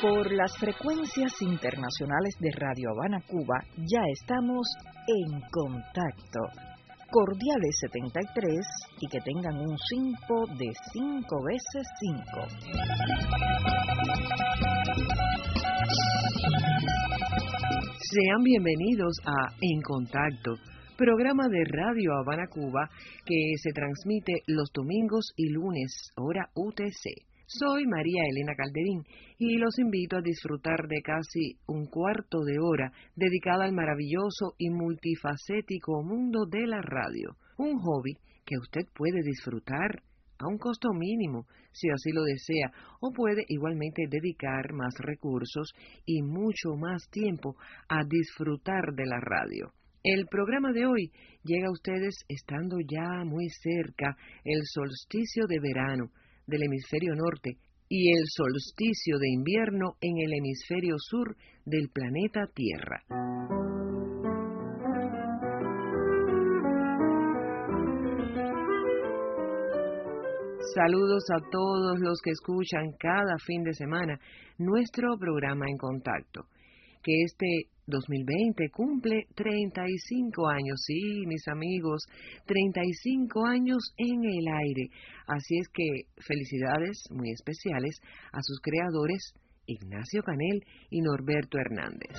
Por las frecuencias internacionales de Radio Habana, Cuba, ya estamos en contacto. Cordiales 73 y que tengan un simpo de 5 veces 5. Sean bienvenidos a En Contacto, programa de Radio Habana, Cuba, que se transmite los domingos y lunes, hora UTC. Soy María Elena Calderín y los invito a disfrutar de casi un cuarto de hora dedicada al maravilloso y multifacético mundo de la radio. Un hobby que usted puede disfrutar a un costo mínimo, si así lo desea, o puede igualmente dedicar más recursos y mucho más tiempo a disfrutar de la radio. El programa de hoy llega a ustedes estando ya muy cerca el solsticio de verano del hemisferio norte y el solsticio de invierno en el hemisferio sur del planeta Tierra. Saludos a todos los que escuchan cada fin de semana nuestro programa En Contacto, que este 2020 cumple 35 años, sí, mis amigos, 35 años en el aire. Así es que felicidades muy especiales a sus creadores, Ignacio Canel y Norberto Hernández.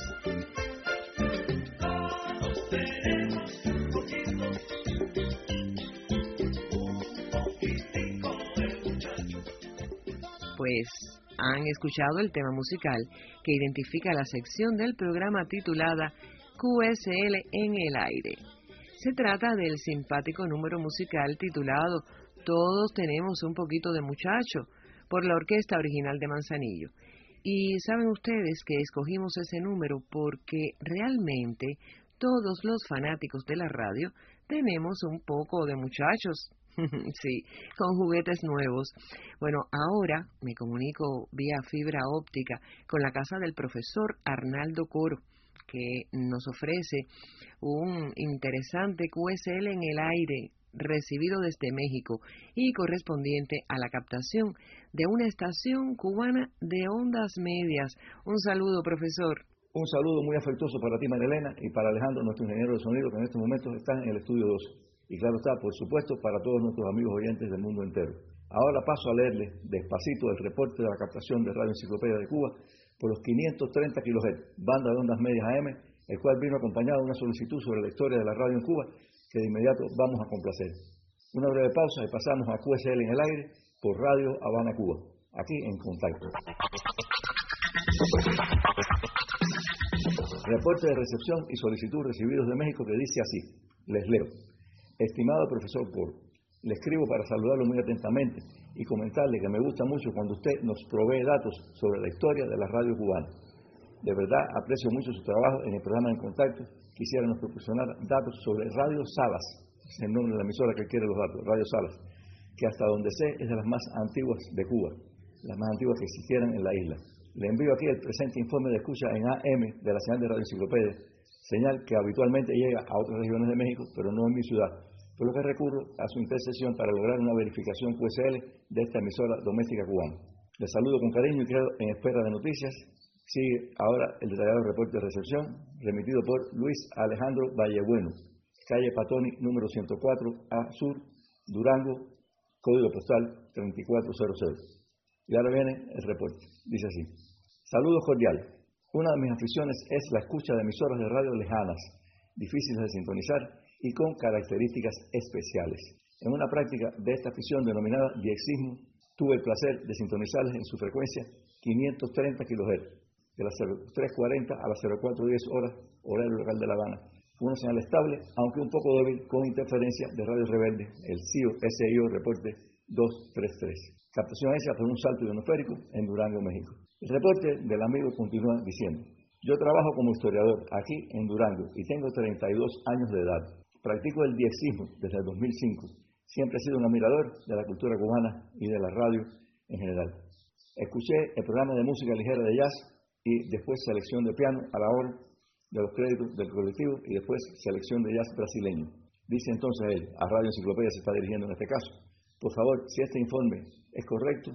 Pues han escuchado el tema musical que identifica la sección del programa titulada QSL en el aire. Se trata del simpático número musical titulado Todos tenemos un poquito de muchacho, por la orquesta original de Manzanillo. Y saben ustedes que escogimos ese número porque realmente todos los fanáticos de la radio tenemos un poco de muchachos. Sí, con juguetes nuevos. Bueno, ahora me comunico vía fibra óptica con la casa del profesor Arnaldo Coro, que nos ofrece un interesante QSL en el aire recibido desde México y correspondiente a la captación de una estación cubana de ondas medias. Un saludo, profesor. Un saludo muy afectuoso para ti, María Elena, y para Alejandro, nuestro ingeniero de sonido, que en estos momentos está en el estudio 2. Y claro está, por supuesto, para todos nuestros amigos oyentes del mundo entero. Ahora paso a leerles despacito el reporte de la captación de Radio Enciclopedia de Cuba por los 530 kHz, banda de ondas medias AM, el cual vino acompañado de una solicitud sobre la historia de la radio en Cuba, que de inmediato vamos a complacer. Una breve pausa y pasamos a QSL en el aire por Radio Habana, Cuba, aquí en Contacto. Reporte de recepción y solicitud recibidos de México que dice así, les leo. Estimado profesor Coro, le escribo para saludarlo muy atentamente y comentarle que me gusta mucho cuando usted nos provee datos sobre la historia de la radio cubana. De verdad aprecio mucho su trabajo en el programa En Contacto. Quisiera nos proporcionar datos sobre Radio Salas, es el nombre de la emisora que quiere los datos, Radio Salas, que hasta donde sé es de las más antiguas de Cuba, las más antiguas que existieran en la isla. Le envío aquí el presente informe de escucha en AM de la señal de Radio Enciclopedia, señal que habitualmente llega a otras regiones de México, pero no en mi ciudad, por lo que recurro a su intercesión para lograr una verificación QSL de esta emisora doméstica cubana. Les saludo con cariño y quedo en espera de noticias. Sigue ahora el detallado reporte de recepción, remitido por Luis Alejandro Vallebueno, calle Patoni, número 104, A Sur, Durango, código postal 3400. Y ahora viene el reporte. Dice así. Saludos cordiales. Una de mis aficiones es la escucha de emisoras de radio lejanas, difíciles de sintonizar y con características especiales. En una práctica de esta afición denominada diexismo, tuve el placer de sintonizarles en su frecuencia 530 kHz, de las 03:40 a las 04:10 horas, horario local de La Habana. Una señal estable, aunque un poco débil, con interferencia de Radio Rebelde, el SIO reporte 233. Captación hecha por un salto ionosférico en Durango, México. El reporte del amigo continúa diciendo: yo trabajo como historiador aquí en Durango y tengo 32 años de edad. Practico el diexismo desde el 2005. Siempre he sido un admirador de la cultura cubana y de la radio en general. Escuché el programa de música ligera de jazz y después selección de piano a la hora de los créditos del colectivo y después selección de jazz brasileño. Dice entonces él, a Radio Enciclopedia se está dirigiendo en este caso: por favor, si este informe es correcto,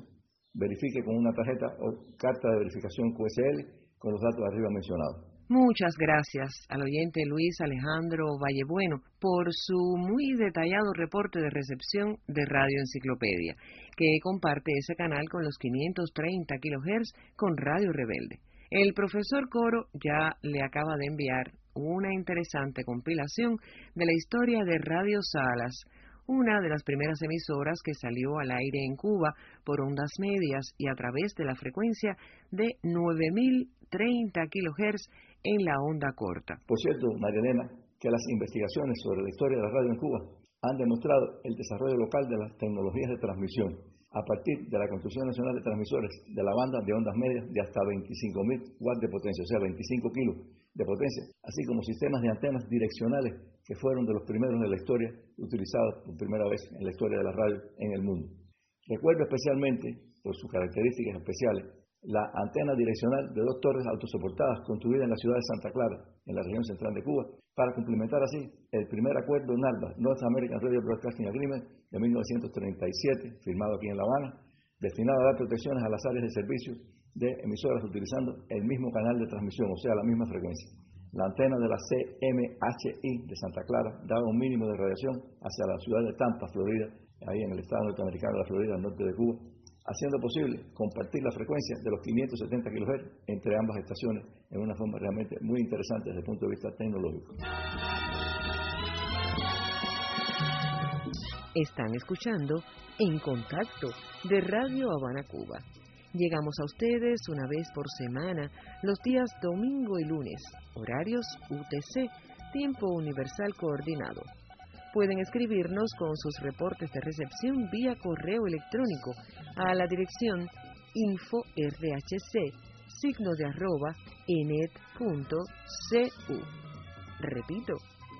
verifique con una tarjeta o carta de verificación QSL con los datos arriba mencionados. Muchas gracias al oyente Luis Alejandro Vallebueno por su muy detallado reporte de recepción de Radio Enciclopedia, que comparte ese canal con los 530 kHz con Radio Rebelde. El profesor Coro ya le acaba de enviar una interesante compilación de la historia de Radio Salas, una de las primeras emisoras que salió al aire en Cuba por ondas medias y a través de la frecuencia de 9030 kHz en la onda corta. Por cierto, María Elena, que las investigaciones sobre la historia de la radio en Cuba han demostrado el desarrollo local de las tecnologías de transmisión a partir de la Construcción Nacional de Transmisores de la banda de ondas medias de hasta 25.000 watts de potencia, o sea, 25 kilos de potencia, así como sistemas de antenas direccionales que fueron de los primeros de la historia utilizados por primera vez en la historia de la radio en el mundo. Recuerdo especialmente, por sus características especiales, la antena direccional de 2 torres autosoportadas construidas en la ciudad de Santa Clara, en la región central de Cuba, para complementar así el primer acuerdo NARDA, North American Radio Broadcasting Agreement, de 1937, firmado aquí en La Habana, destinado a dar protecciones a las áreas de servicio de emisoras utilizando el mismo canal de transmisión, o sea, la misma frecuencia. La antena de la CMHI de Santa Clara daba un mínimo de radiación hacia la ciudad de Tampa, Florida, ahí en el estado norteamericano de la Florida, al norte de Cuba, haciendo posible compartir la frecuencia de los 570 kHz entre ambas estaciones en una forma realmente muy interesante desde el punto de vista tecnológico. Están escuchando En Contacto de Radio Habana, Cuba. Llegamos a ustedes una vez por semana, los días domingo y lunes, horarios UTC, tiempo universal coordinado. Pueden escribirnos con sus reportes de recepción vía correo electrónico a la dirección info@enet.cu. Repito,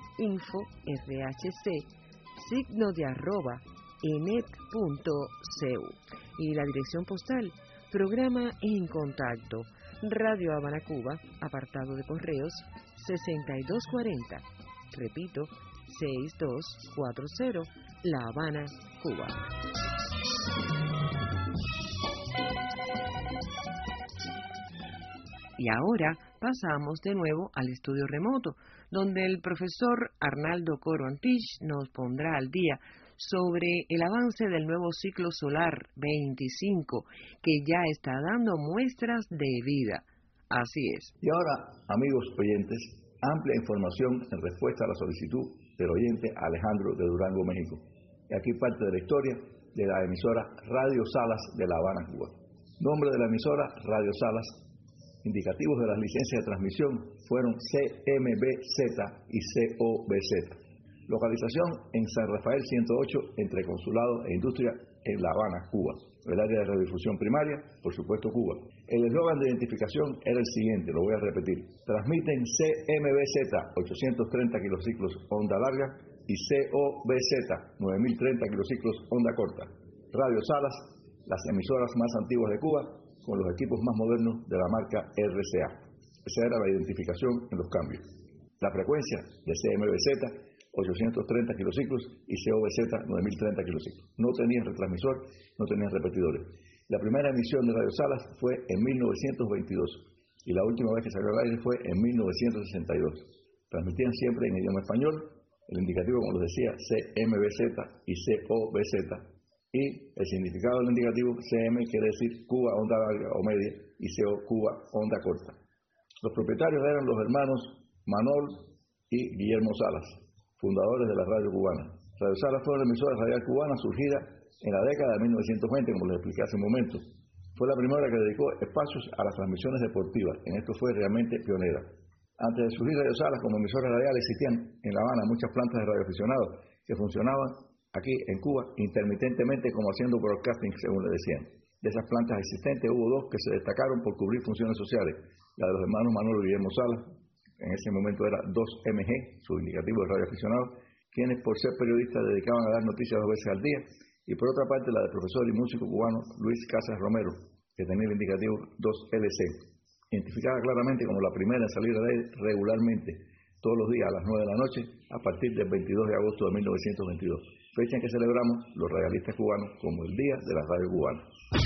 info@enet.cu. Y la dirección postal, programa En Contacto, Radio Habana, Cuba, apartado de correos 6240. Repito, 6240, La Habana, Cuba. Y ahora pasamos de nuevo al estudio remoto, donde el profesor Arnaldo Coro Antich nos pondrá al día sobre el avance del nuevo ciclo solar 25, que ya está dando muestras de vida. Así es. Y ahora, amigos oyentes, amplia información en respuesta a la solicitud del oyente Alejandro de Durango, México. Y aquí parte de la historia de la emisora Radio Salas de La Habana, Cuba. Nombre de la emisora Radio Salas. Indicativos de las licencias de transmisión fueron CMBZ y COBZ. Localización en San Rafael 108, entre Consulado e Industria, en La Habana, Cuba. El área de radiodifusión primaria, por supuesto, Cuba. El eslogan de identificación era el siguiente, lo voy a repetir. Transmiten CMBZ 830 kilociclos onda larga y COBZ 9030 kilociclos onda corta. Radio Salas, las emisoras más antiguas de Cuba, con los equipos más modernos de la marca RCA. Esa era la identificación en los cambios. La frecuencia de CMBZ 830 kilociclos y COBZ 9030 kilociclos. No tenían retransmisor, no tenían repetidores. La primera emisión de Radio Salas fue en 1922 y la última vez que salió al aire fue en 1962. Transmitían siempre en idioma español, el indicativo, como les decía, CMBZ y COBZ, y el significado del indicativo CM quiere decir Cuba onda larga o media y CO Cuba onda corta. Los propietarios eran los hermanos Manol y Guillermo Salas, fundadores de la radio cubana. Radio Salas fue una emisora radial cubana surgida en la década de 1920, como les expliqué hace un momento. Fue la primera que dedicó espacios a las transmisiones deportivas. En esto fue realmente pionera. Antes de surgir Radio Salas como emisora radial existían en La Habana muchas plantas de radioaficionados que funcionaban aquí en Cuba intermitentemente como haciendo broadcasting, según le decían. De esas plantas existentes hubo 2 que se destacaron por cubrir funciones sociales. La de los hermanos Manolo y Guillermo Salas, en ese momento era 2MG, su indicativo de radioaficionados, quienes por ser periodistas dedicaban a dar noticias 2 veces al día, y por otra parte la del profesor y músico cubano Luis Casas Romero, que tenía el indicativo 2LC, identificada claramente como la primera en salir al aire regularmente, todos los días a las 9 de la noche, a partir del 22 de agosto de 1922. fecha en que celebramos los radialistas cubanos como el Día de la Radio Cubana.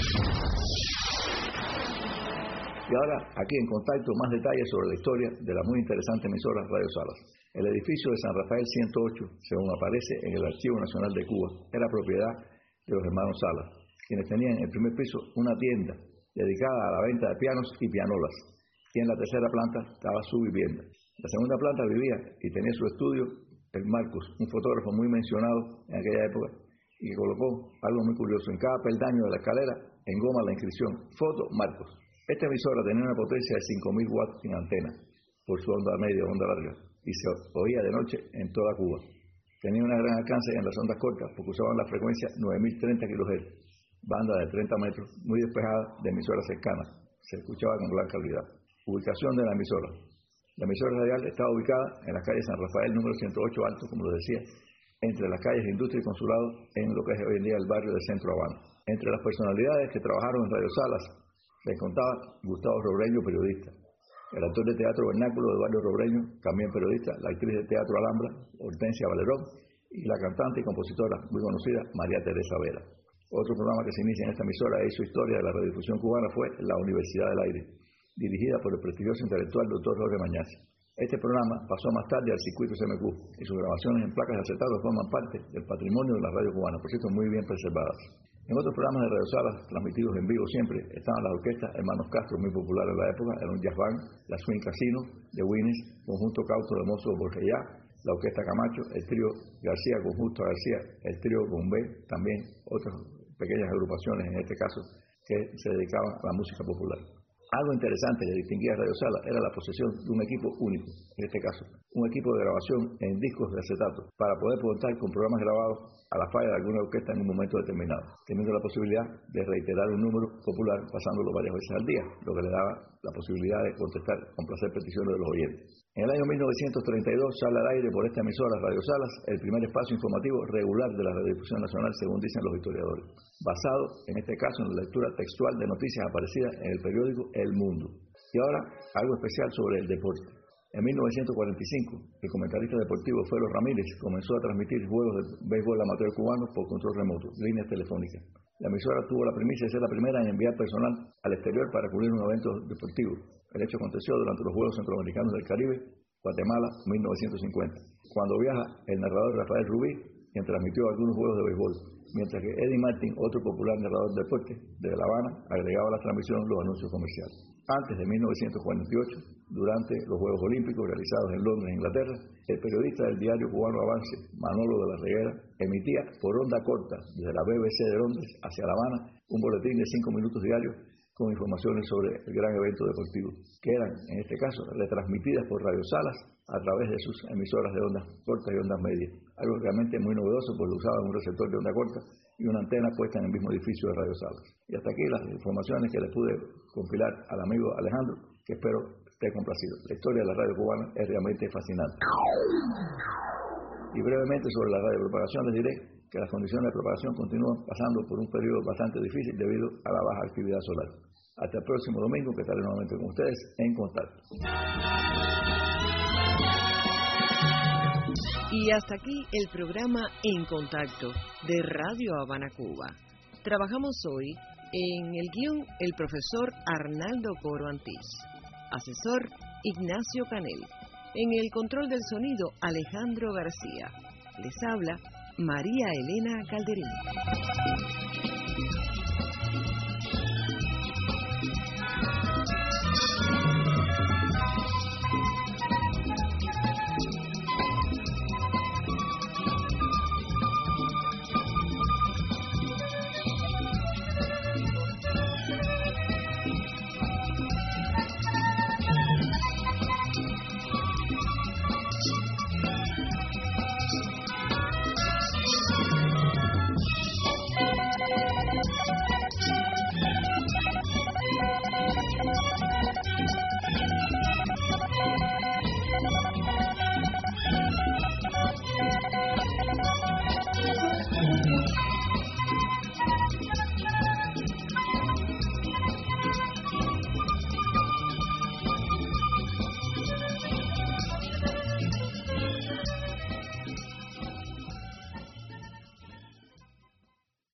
Y ahora, aquí en Contacto, más detalles sobre la historia de la muy interesante emisora Radio Salas. El edificio de San Rafael 108, según aparece en el Archivo Nacional de Cuba, era propiedad de los hermanos Salas, quienes tenían en el primer piso una tienda dedicada a la venta de pianos y pianolas, y en la tercera planta estaba su vivienda. La segunda planta vivía y tenía su estudio el Marcos, un fotógrafo muy mencionado en aquella época, y que colocó algo muy curioso: en cada peldaño de la escalera, en goma, la inscripción Foto Marcos. Esta emisora tenía una potencia de 5.000 watts sin antena, por su onda media o onda larga, y se oía de noche en toda Cuba. Tenía un gran alcance en las ondas cortas, porque usaban la frecuencia 9.030 kHz, banda de 30 metros, muy despejada de emisoras cercanas. Se escuchaba con gran calidad. Ubicación de la emisora. La emisora radial estaba ubicada en la calle San Rafael, número 108 Alto, como lo decía, entre las calles de Industria y Consulado, en lo que es hoy en día el barrio de Centro Habana. Entre las personalidades que trabajaron en Radio Salas, les contaba Gustavo Robreño, periodista, el actor de teatro vernáculo Eduardo Robreño, también periodista, la actriz de teatro Alhambra, Hortensia Valerón, y la cantante y compositora muy conocida, María Teresa Vera. Otro programa que se inicia en esta emisora e hizo historia de la radiodifusión cubana fue La Universidad del Aire, dirigida por el prestigioso intelectual Dr. Jorge Mañazi. Este programa pasó más tarde al circuito CMQ y sus grabaciones en placas de acetato forman parte del patrimonio de la radio cubana, por cierto muy bien preservadas. En otros programas de Radio Salas, transmitidos en vivo siempre, estaban las orquestas Hermanos Castro, muy popular en la época, era un jazz band, la Swing Casino de Winnes, Conjunto Cauto de Mozo de Borgellá, la Orquesta Camacho, el trío García, Conjunto García, el trío Bombay, también otras pequeñas agrupaciones en este caso que se dedicaban a la música popular. Algo interesante que distinguía a Radio Salas era la posesión de un equipo único, en este caso, un equipo de grabación en discos de acetato, para poder contar con programas grabados a la falla de alguna orquesta en un momento determinado, teniendo la posibilidad de reiterar un número popular pasándolo varias veces al día, lo que le daba la posibilidad de contestar, complacer peticiones de los oyentes. En el año 1932 sale al aire por esta emisora Radio Salas el primer espacio informativo regular de la radiodifusión nacional, según dicen los historiadores, basado en este caso en la lectura textual de noticias aparecidas en el periódico El Mundo. Y ahora algo especial sobre el deporte. En 1945, el comentarista deportivo Felo Ramírez comenzó a transmitir juegos de béisbol amateur cubano por control remoto, líneas telefónicas. La emisora tuvo la primicia de ser la primera en enviar personal al exterior para cubrir un evento deportivo. El hecho aconteció durante los Juegos Centroamericanos del Caribe, Guatemala, 1950, cuando viaja el narrador Rafael Rubí, quien transmitió algunos juegos de béisbol, mientras que Eddie Martin, otro popular narrador de deporte de La Habana, agregaba a la transmisión los anuncios comerciales. Antes de 1948, durante los Juegos Olímpicos realizados en Londres, Inglaterra, el periodista del diario cubano Avance, Manolo de la Reguera, emitía por onda corta desde la BBC de Londres hacia La Habana un boletín de 5 minutos diarios con informaciones sobre el gran evento deportivo, que eran, en este caso, retransmitidas por Radio Salas a través de sus emisoras de ondas cortas y ondas medias. Algo realmente muy novedoso, pues lo usaban un receptor de onda corta y una antena puesta en el mismo edificio de Radio Salas. Y hasta aquí las informaciones que le pude compilar al amigo Alejandro, que espero esté complacido. La historia de la radio cubana es realmente fascinante. Y brevemente sobre la radiopropagación les diré que las condiciones de propagación continúan pasando por un periodo bastante difícil debido a la baja actividad solar. Hasta el próximo domingo, que estaré nuevamente con ustedes en contacto. Y hasta aquí el programa En Contacto de Radio Habana, Cuba. Trabajamos hoy en el guión el profesor Arnaldo Coro Antís, asesor Ignacio Canel, en el control del sonido Alejandro García. Les habla María Elena Calderín.